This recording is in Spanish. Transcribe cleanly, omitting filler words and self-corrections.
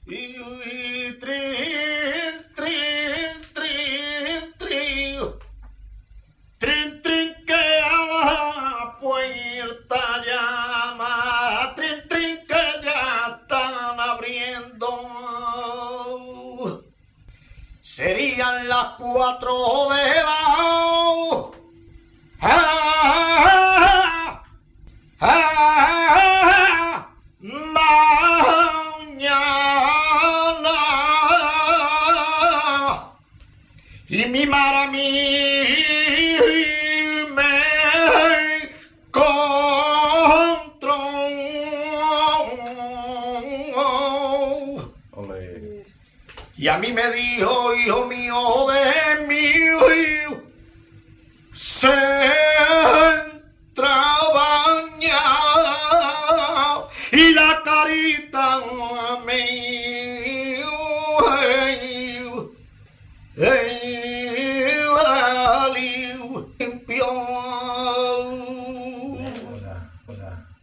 Y trin, trin, trin, trin. Trin, trin, que a la puerta llama. Trin, trin, que ya están abriendo. Serían las 4 de la mañana. Y mi madre a mí me encontró. Ole. Y a mí me dijo, hijo mío, de mí, se